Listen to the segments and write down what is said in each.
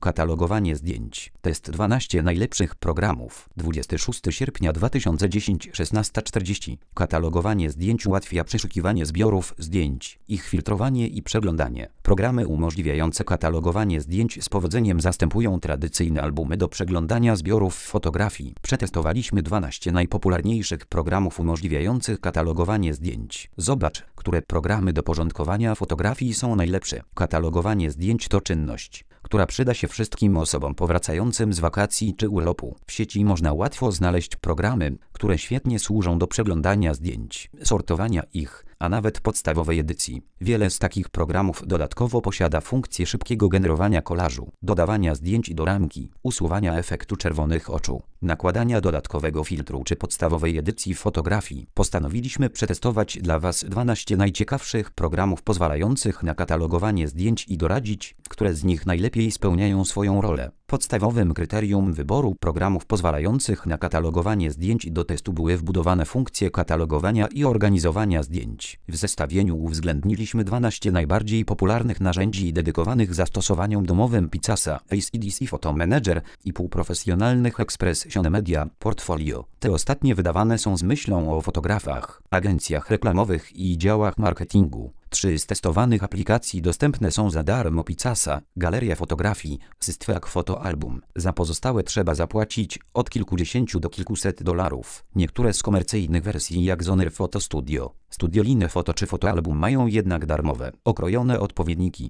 Katalogowanie zdjęć. Test 12 najlepszych programów. 26 sierpnia 2010 16:40. Katalogowanie zdjęć ułatwia przeszukiwanie zbiorów zdjęć, ich filtrowanie i przeglądanie. Programy umożliwiające katalogowanie zdjęć z powodzeniem zastępują tradycyjne albumy do przeglądania zbiorów fotografii. Przetestowaliśmy 12 najpopularniejszych programów umożliwiających katalogowanie zdjęć. Zobacz, które programy do porządkowania fotografii są najlepsze. Katalogowanie zdjęć to czynność, która przyda się wszystkim osobom powracającym z wakacji czy urlopu. W sieci można łatwo znaleźć programy, które świetnie służą do przeglądania zdjęć, sortowania ich, a nawet podstawowej edycji. Wiele z takich programów dodatkowo posiada funkcję szybkiego generowania kolażu, dodawania zdjęć do ramki, usuwania efektu czerwonych oczu, nakładania dodatkowego filtru czy podstawowej edycji fotografii. Postanowiliśmy przetestować dla Was 12 najciekawszych programów pozwalających na katalogowanie zdjęć i doradzić, które z nich najlepiej spełniają swoją rolę. Podstawowym kryterium wyboru programów pozwalających na katalogowanie zdjęć do testu były wbudowane funkcje katalogowania i organizowania zdjęć. W zestawieniu uwzględniliśmy 12 najbardziej popularnych narzędzi dedykowanych zastosowaniom domowym Picasa, ACDC Photo Manager i półprofesjonalnych Expression Media Portfolio. Te ostatnie wydawane są z myślą o fotografach, agencjach reklamowych i działach marketingu. 3 z testowanych aplikacji dostępne są za darmo: Picasa, Galeria Fotografii, Systfak Photo Album. Za pozostałe trzeba zapłacić od kilkudziesięciu do kilkuset dolarów. Niektóre z komercyjnych wersji jak Zoner Photo Studio, Studioline Photo czy Photo Album mają jednak darmowe, okrojone odpowiedniki.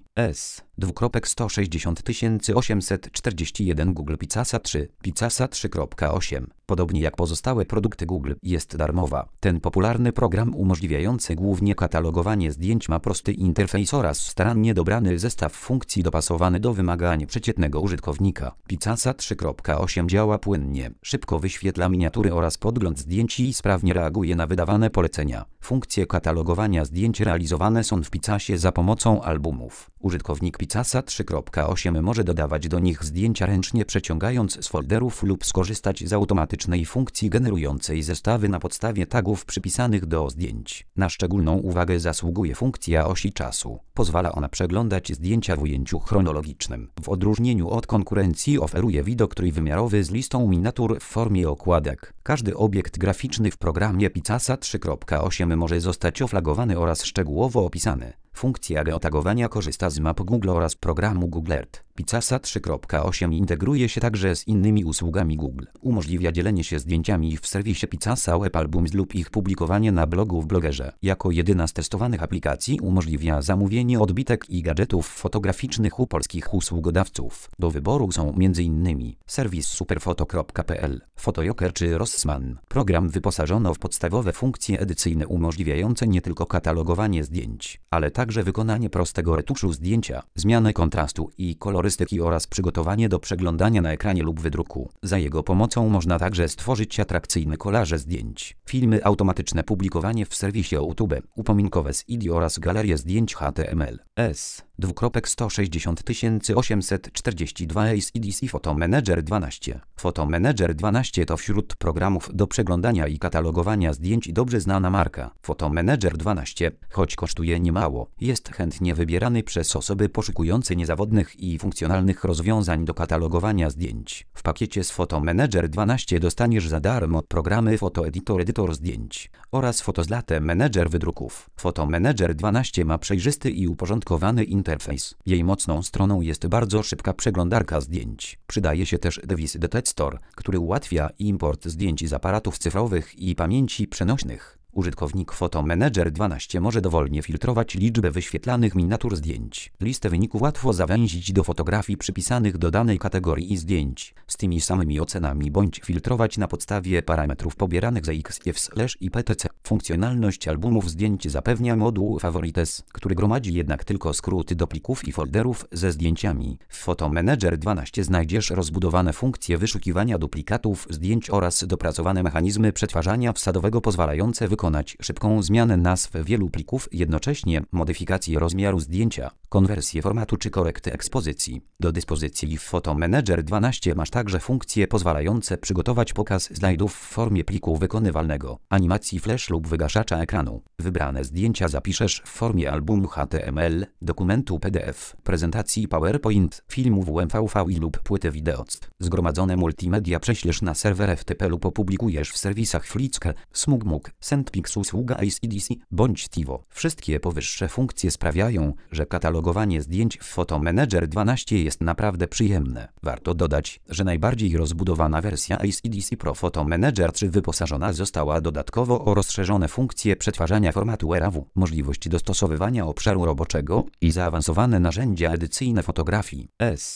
S. 2.160 Google Picasa 3, Picasa 3.8. Podobnie jak pozostałe produkty Google, jest darmowa. Ten popularny program umożliwiający głównie katalogowanie zdjęć ma prosty interfejs oraz starannie dobrany zestaw funkcji dopasowany do wymagań przeciętnego użytkownika. Picasa 3.8 działa płynnie, szybko wyświetla miniatury oraz podgląd zdjęć i sprawnie reaguje na wydawane polecenia. Funkcje katalogowania zdjęć realizowane są w Picasie za pomocą albumów. Użytkownik Picasa 3.8 może dodawać do nich zdjęcia ręcznie, przeciągając z folderów lub skorzystać z automatycznej funkcji generującej zestawy na podstawie tagów przypisanych do zdjęć. Na szczególną uwagę zasługuje funkcja osi czasu. Pozwala ona przeglądać zdjęcia w ujęciu chronologicznym. W odróżnieniu od konkurencji oferuje widok trójwymiarowy z listą miniatur w formie okładek. Każdy obiekt graficzny w programie Picasa 3.8 może zostać oflagowany oraz szczegółowo opisany. Funkcja geotagowania korzysta z map Google oraz programu Google Earth. Picasa 3.8 integruje się także z innymi usługami Google. Umożliwia dzielenie się zdjęciami w serwisie Picasa Web Albums lub ich publikowanie na blogu w Blogerze. Jako jedyna z testowanych aplikacji umożliwia zamówienie odbitek i gadżetów fotograficznych u polskich usługodawców. Do wyboru są m.in. serwis superfoto.pl, Fotojoker czy Rossmann. Program wyposażono w podstawowe funkcje edycyjne umożliwiające nie tylko katalogowanie zdjęć, ale także wykonanie prostego retuszu zdjęcia, zmianę kontrastu i kolorystyki oraz przygotowanie do przeglądania na ekranie lub wydruku. Za jego pomocą można także stworzyć atrakcyjne kolaże zdjęć, filmy, automatyczne publikowanie w serwisie YouTube, upominkowe CD oraz galerie zdjęć HTML. S. 2.160 ACDC Photo Manager 12. Photo Manager 12 to wśród programów do przeglądania i katalogowania zdjęć dobrze znana marka. Photo Manager 12, choć kosztuje niemało, jest chętnie wybierany przez osoby poszukujące niezawodnych i funkcjonalnych rozwiązań do katalogowania zdjęć. W pakiecie z Photo Manager 12 dostaniesz za darmo programy Photo Editor, edytor zdjęć oraz Photoslat Manager wydruków. Photo Manager 12 ma przejrzysty i uporządkowany interfejs. Jej mocną stroną jest bardzo szybka przeglądarka zdjęć. Przydaje się też Device Detector, który ułatwia import zdjęć z aparatów cyfrowych i pamięci przenośnych. Użytkownik Photo Manager 12 może dowolnie filtrować liczbę wyświetlanych miniatur zdjęć. Listę wyników łatwo zawęzić do fotografii przypisanych do danej kategorii zdjęć z tymi samymi ocenami bądź filtrować na podstawie parametrów pobieranych z EXIF/IPTC. Funkcjonalność albumów zdjęć zapewnia moduł Favorites, który gromadzi jednak tylko skróty do plików i folderów ze zdjęciami. W Photo Manager 12 znajdziesz rozbudowane funkcje wyszukiwania duplikatów zdjęć oraz dopracowane mechanizmy przetwarzania wsadowego pozwalające wykonać wykonać szybką zmianę nazw wielu plików, jednocześnie modyfikację rozmiaru zdjęcia, konwersję formatu czy korektę ekspozycji. Do dyspozycji w Photo Manager 12 masz także funkcje pozwalające przygotować pokaz slajdów w formie pliku wykonywalnego, animacji flash lub wygaszacza ekranu. Wybrane zdjęcia zapiszesz w formie albumu HTML, dokumentu PDF, prezentacji PowerPoint, filmu WMVV lub płyty wideo. Zgromadzone multimedia prześlesz na serwer FTP lub opublikujesz w serwisach Flickr, Smugmug, SendPix, usługa AC/DC bądź TiVo. Wszystkie powyższe funkcje sprawiają, że katalogowanie zdjęć w Photo Manager 12 jest naprawdę przyjemne. Warto dodać, że najbardziej rozbudowana wersja AC/DC Pro Photo Manager 3 wyposażona została dodatkowo o rozszerzone funkcje przetwarzania formatu RAW, możliwość dostosowywania obszaru roboczego i zaawansowane narzędzia edycyjne fotografii.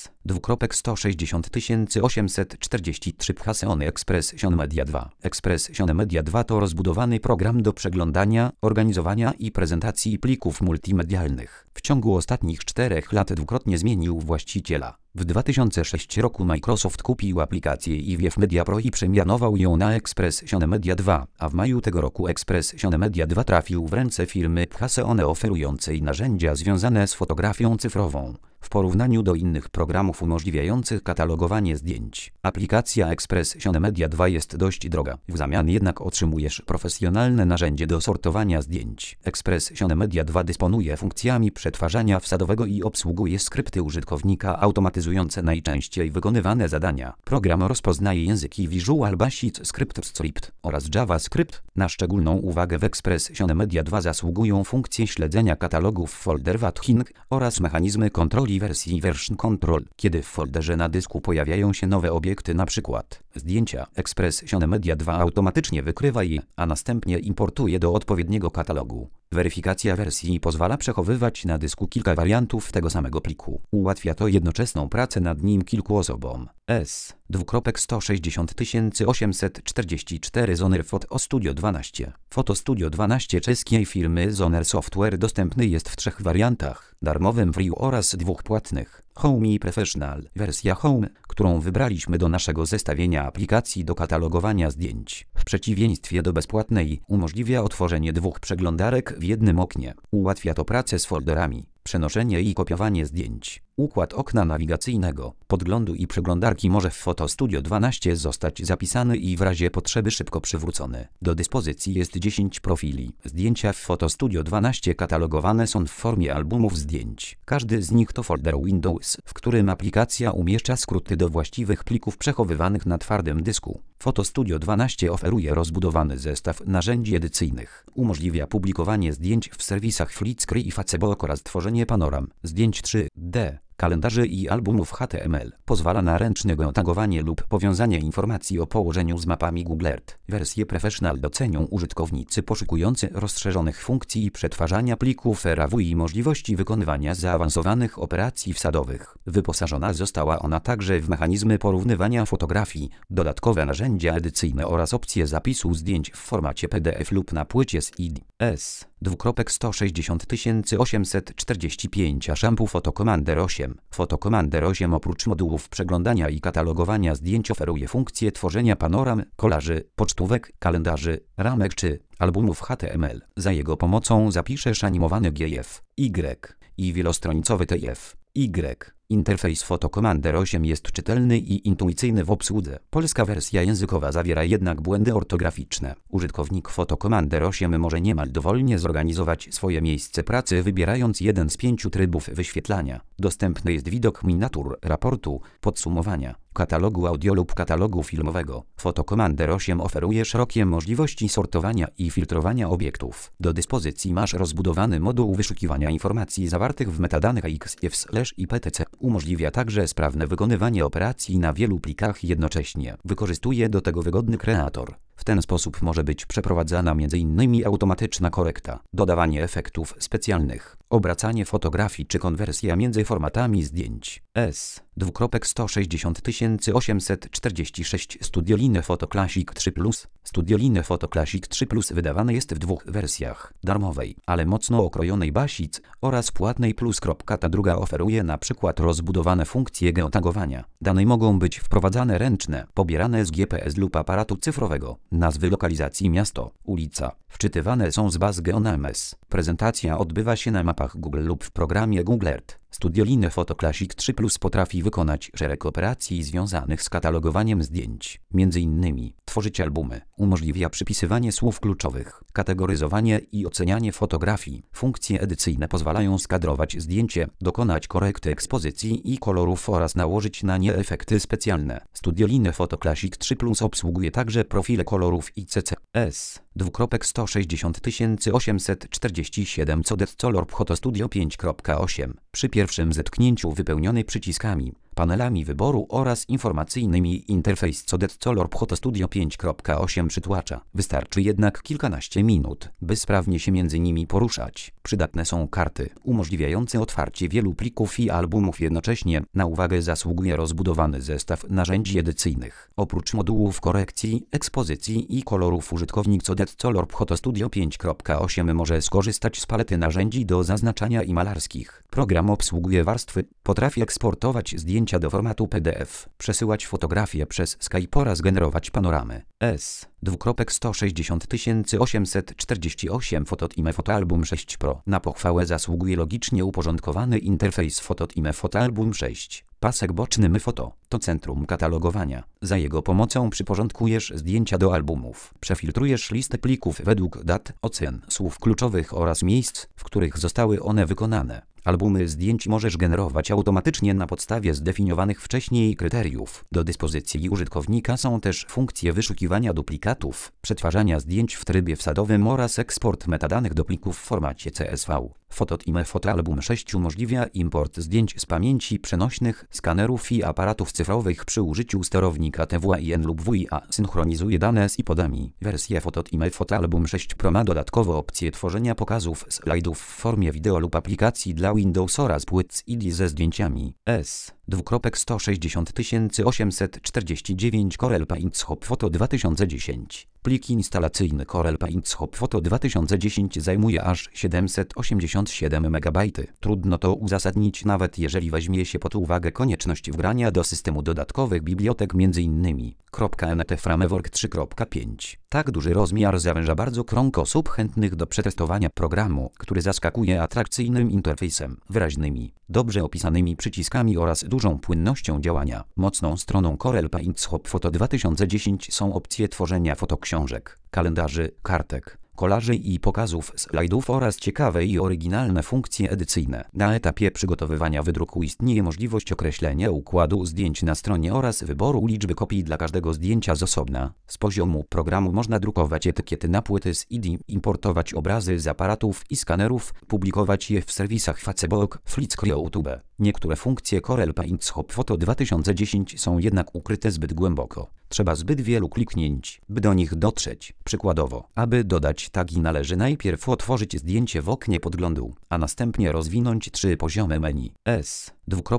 S2.160 843 Sony Expression Media 2. Expression Media 2 to rozbudowany program do przeglądania, organizowania i prezentacji plików multimedialnych. W ciągu ostatnich 4 lat dwukrotnie zmienił właściciela. W 2006 roku Microsoft kupił aplikację IWF Media Pro i przemianował ją na Expression Media 2, a w maju tego roku Expression Media 2 trafił w ręce firmy Sony oferującej narzędzia związane z fotografią cyfrową. W porównaniu do innych programów umożliwiających katalogowanie zdjęć, aplikacja Expression Media 2 jest dość droga. W zamian jednak otrzymujesz profesjonalne narzędzie do sortowania zdjęć. Expression Media 2 dysponuje funkcjami przetwarzania wsadowego i obsługuje skrypty użytkownika automatyzujące najczęściej wykonywane zadania. Program rozpoznaje języki Visual Basic Script oraz JavaScript. Na szczególną uwagę w Expression Media 2 zasługują funkcje śledzenia katalogów folder Watching oraz mechanizmy kontroli wersji Version Control. Kiedy w folderze na dysku pojawiają się nowe obiekty, np. zdjęcia, Expression Media 2 automatycznie wykrywa je, a następnie importuje do odpowiedniego katalogu. Weryfikacja wersji pozwala przechowywać na dysku kilka wariantów tego samego pliku. Ułatwia to jednoczesną pracę nad nim kilku osobom. S2.160 844 Zoner Photo Studio 12. Photo Studio 12 czeskiej firmy Zoner Software dostępny jest w 3 wariantach: darmowym Free oraz 2 płatnych. Home i Professional. Wersja Home, którą wybraliśmy do naszego zestawienia aplikacji do katalogowania zdjęć, w przeciwieństwie do bezpłatnej, umożliwia otworzenie 2 przeglądarek w jednym oknie. Ułatwia to pracę z folderami, przenoszenie i kopiowanie zdjęć. Układ okna nawigacyjnego, podglądu i przeglądarki może w Photo Studio 12 zostać zapisany i w razie potrzeby szybko przywrócony. Do dyspozycji jest 10 profili. Zdjęcia w Photo Studio 12 katalogowane są w formie albumów zdjęć. Każdy z nich to folder Windows, w którym aplikacja umieszcza skróty do właściwych plików przechowywanych na twardym dysku. Photo Studio 12 oferuje rozbudowany zestaw narzędzi edycyjnych. Umożliwia publikowanie zdjęć w serwisach Flickr i Facebook oraz tworzenie panoram, zdjęć 3D, kalendarzy i albumów HTML. Pozwala na ręczne tagowanie lub powiązanie informacji o położeniu z mapami Google Earth. Wersję Professional docenią użytkownicy poszukujący rozszerzonych funkcji i przetwarzania plików RAW i możliwości wykonywania zaawansowanych operacji wsadowych. Wyposażona została ona także w mechanizmy porównywania fotografii, dodatkowe narzędzia edycyjne oraz opcje zapisu zdjęć w formacie PDF lub na płycie CD. S2.160 845 Shampoo Photo Commander 8. Photo Commander 8 oprócz modułów przeglądania i katalogowania zdjęć oferuje funkcję tworzenia panoram, kolaży, pocztówek, kalendarzy, ramek czy albumów HTML. Za jego pomocą zapiszesz animowany GIF, Y i wielostronicowy TIFF. Interfejs Photo Commander 8 jest czytelny i intuicyjny w obsłudze. Polska wersja językowa zawiera jednak błędy ortograficzne. Użytkownik Photo Commander 8 może niemal dowolnie zorganizować swoje miejsce pracy, wybierając jeden z 5 trybów wyświetlania. Dostępny jest widok miniatur, raportu, podsumowania, katalogu audio lub katalogu filmowego. Photo Commander 8 oferuje szerokie możliwości sortowania i filtrowania obiektów. Do dyspozycji masz rozbudowany moduł wyszukiwania informacji zawartych w metadanych XIF/IPTC. Umożliwia także sprawne wykonywanie operacji na wielu plikach jednocześnie. Wykorzystuje do tego wygodny kreator. W ten sposób może być przeprowadzana m.in. automatyczna korekta, dodawanie efektów specjalnych, obracanie fotografii czy konwersja między formatami zdjęć. S. 2.160846 Studioline Photo Classic 3 Plus. Studioline Photo Classic 3 Plus wydawane jest w dwóch wersjach, darmowej, ale mocno okrojonej basic oraz płatnej Plus. Ta druga oferuje na przykład rozbudowane funkcje geotagowania. Dane mogą być wprowadzane ręczne, pobierane z GPS lub aparatu cyfrowego, nazwy lokalizacji miasto, ulica, wczytywane są z baz GeoNames. Prezentacja odbywa się na mapach Google lub w programie Google Earth. Studioline Photo Classic 3 Plus potrafi wykonać szereg operacji związanych z katalogowaniem zdjęć. Między innymi tworzyć albumy, umożliwia przypisywanie słów kluczowych, kategoryzowanie i ocenianie fotografii. Funkcje edycyjne pozwalają skadrować zdjęcie, dokonać korekty ekspozycji i kolorów oraz nałożyć na nie efekty specjalne. Studioline Photo Classic 3 Plus obsługuje także profile kolorów i CCS. 2.160847 Color Photo Studio 5.8. Przy pierwszym zetknięciu wypełniony przyciskami, panelami wyboru oraz informacyjnymi interfejs Color Photo Studio 5.8 przytłacza. Wystarczy jednak kilkanaście minut, by sprawnie się między nimi poruszać. Przydatne są karty, umożliwiające otwarcie wielu plików i albumów jednocześnie. Na uwagę zasługuje rozbudowany zestaw narzędzi edycyjnych. Oprócz modułów korekcji, ekspozycji i kolorów użytkownik Color Photo Studio 5.8 może skorzystać z palety narzędzi do zaznaczania i malarskich. Program obsługuje warstwy, potrafi eksportować zdjęcia do formatu PDF, przesyłać fotografie przez Skype oraz generować panoramy. S. 2.160848 Phototime Photoalbum 6 Pro. Na pochwałę zasługuje logicznie uporządkowany interfejs Phototime Photoalbum 6. Pasek boczny MyPhoto to centrum katalogowania. Za jego pomocą przyporządkujesz zdjęcia do albumów. Przefiltrujesz listę plików według dat, ocen, słów kluczowych oraz miejsc, w których zostały one wykonane. Albumy zdjęć możesz generować automatycznie na podstawie zdefiniowanych wcześniej kryteriów. Do dyspozycji użytkownika są też funkcje wyszukiwania duplikatów, przetwarzania zdjęć w trybie wsadowym oraz eksport metadanych do plików w formacie CSV. Phototime Photoalbum 6 umożliwia import zdjęć z pamięci przenośnych, skanerów i aparatów cyfrowych przy użyciu sterownika TWIN lub WIA. Synchronizuje dane z iPodami. Wersja Phototime Photoalbum 6 Pro ma dodatkowo opcję tworzenia pokazów slajdów w formie wideo lub aplikacji dla Windows oraz płyt z ID ze zdjęciami. S. 2.160849 Corel Paint Shop Photo 2010. Plik instalacyjny Corel Paint Shop Photo 2010 zajmuje aż 787 MB. Trudno to uzasadnić nawet jeżeli weźmie się pod uwagę konieczność wgrania do systemu dodatkowych bibliotek m.in. .NT Framework 3.5. Tak duży rozmiar zawęża bardzo krąg osób chętnych do przetestowania programu, który zaskakuje atrakcyjnym interfejsem, wyraźnymi, dobrze opisanymi przyciskami oraz dużą płynnością działania. Mocną stroną Corel Paint Shop Photo 2010 są opcje tworzenia fotoksiążek, kalendarzy, kartek, kolaży i pokazów slajdów oraz ciekawe i oryginalne funkcje edycyjne. Na etapie przygotowywania wydruku istnieje możliwość określenia układu zdjęć na stronie oraz wyboru liczby kopii dla każdego zdjęcia z osobna. Z poziomu programu można drukować etykiety na płyty z ID, importować obrazy z aparatów i skanerów, publikować je w serwisach Facebook, Flickr, YouTube. Niektóre funkcje Corel Paint Shop Photo 2010 są jednak ukryte zbyt głęboko. Trzeba zbyt wielu kliknięć, by do nich dotrzeć. Przykładowo, aby dodać tagi należy najpierw otworzyć zdjęcie w oknie podglądu, a następnie rozwinąć 3 poziomy menu. S.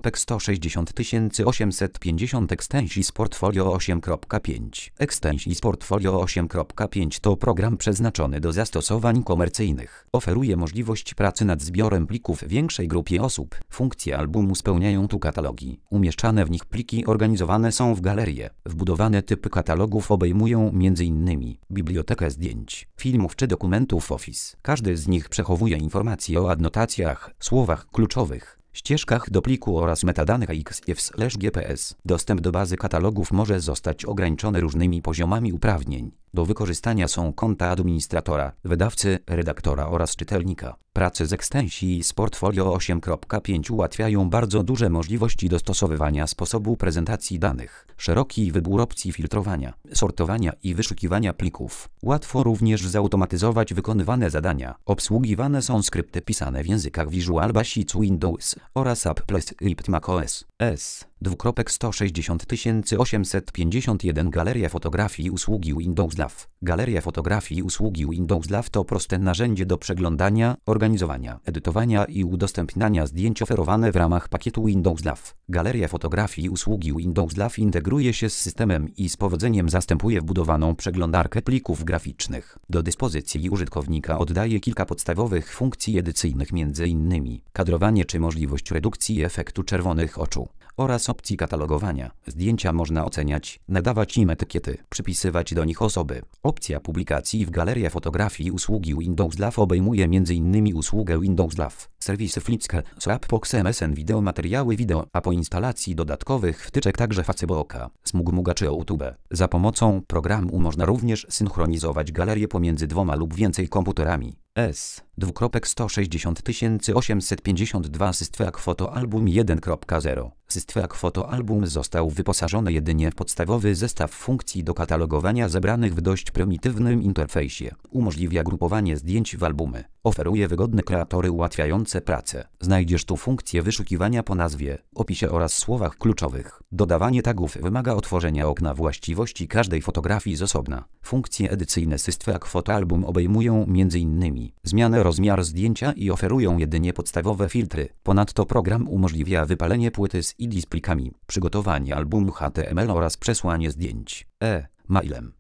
2.160850 Extensis Portfolio 8.5. Extensis Portfolio 8.5 to program przeznaczony do zastosowań komercyjnych. Oferuje możliwość pracy nad zbiorem plików większej grupie osób. Funkcje albumu spełniają tu katalogi. Umieszczane w nich pliki organizowane są w galerie. Wbudowane typy katalogów obejmują m.in. bibliotekę zdjęć, filmów czy dokumentów Office. Każdy z nich przechowuje informacje o adnotacjach, słowach kluczowych, ścieżkach do pliku oraz metadanych XF/GPS. Dostęp do bazy katalogów może zostać ograniczony różnymi poziomami uprawnień. Do wykorzystania są konta administratora, wydawcy, redaktora oraz czytelnika. Prace z Extensis Portfolio 8.5 ułatwiają bardzo duże możliwości dostosowywania sposobu prezentacji danych, szeroki wybór opcji filtrowania, sortowania i wyszukiwania plików. Łatwo również zautomatyzować wykonywane zadania. Obsługiwane są skrypty pisane w językach Visual Basic Windows oraz Apple Script macOS. S. S:160 Galeria fotografii usługi Windows Live. Galeria fotografii usługi Windows Live to proste narzędzie do przeglądania, organizowania, edytowania i udostępniania zdjęć oferowane w ramach pakietu Windows Live. Galeria fotografii usługi Windows Live integruje się z systemem i z powodzeniem zastępuje wbudowaną przeglądarkę plików graficznych. Do dyspozycji użytkownika oddaje kilka podstawowych funkcji edycyjnych, m.in. kadrowanie czy możliwość redukcji efektu czerwonych oczu oraz opcji katalogowania. Zdjęcia można oceniać, nadawać im etykiety, przypisywać do nich osoby. Opcja publikacji w Galerii fotografii usługi Windows Live obejmuje m.in. usługę Windows Live, serwisy Flickr, Dropbox, MSN Video, materiały wideo, a po instalacji dodatkowych wtyczek także Facebooka, Smugmuga czy YouTube. Za pomocą programu można również synchronizować galerię pomiędzy dwoma lub więcej komputerami. S:160 System Photo Album 1.0. System Photo Album został wyposażony jedynie w podstawowy zestaw funkcji do katalogowania zebranych w dość prymitywnym interfejsie. Umożliwia grupowanie zdjęć w albumy. Oferuje wygodne kreatory ułatwiające pracę. Znajdziesz tu funkcję wyszukiwania po nazwie, opisie oraz słowach kluczowych. Dodawanie tagów wymaga otworzenia okna właściwości każdej fotografii z osobna. Funkcje edycyjne System Photo Album obejmują m.in. zmianę rozmiaru zdjęcia i oferują jedynie podstawowe filtry. Ponadto program umożliwia wypalenie płyty z ID z plikami, przygotowanie albumu HTML oraz przesłanie zdjęć mailem.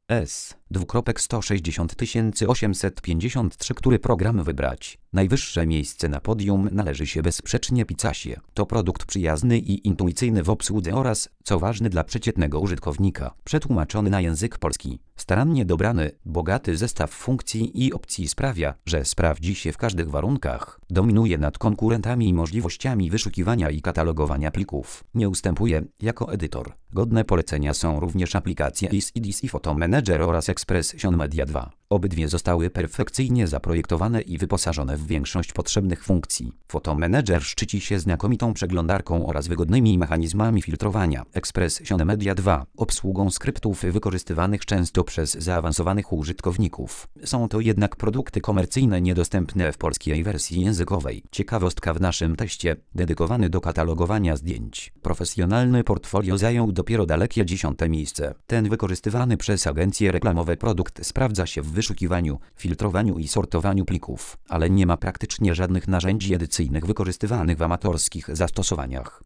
S:160 Który program wybrać? Najwyższe miejsce na podium należy się bezsprzecznie Pixasie. To produkt przyjazny i intuicyjny w obsłudze oraz, co ważne dla przeciętnego użytkownika, przetłumaczony na język polski. Starannie dobrany, bogaty zestaw funkcji i opcji sprawia, że sprawdzi się w każdych warunkach. Dominuje nad konkurentami i możliwościami wyszukiwania i katalogowania plików. Nie ustępuje jako edytor. Godne polecenia są również aplikacje EasyEDC Photo Manager oraz Expression Media 2. Obydwie zostały perfekcyjnie zaprojektowane i wyposażone w większość potrzebnych funkcji. Photo Manager szczyci się znakomitą przeglądarką oraz wygodnymi mechanizmami filtrowania. Expression Media 2 obsługą skryptów wykorzystywanych często przez zaawansowanych użytkowników. Są to jednak produkty komercyjne niedostępne w polskiej wersji językowej. Ciekawostka: w naszym teście, dedykowany do katalogowania zdjęć, profesjonalny portfolio zajął dopiero dalekie 10. miejsce. Ten wykorzystywany przez agencje reklamowe produkt sprawdza się w wyszukiwaniu, filtrowaniu i sortowaniu plików, ale nie ma praktycznie żadnych narzędzi edycyjnych wykorzystywanych w amatorskich zastosowaniach.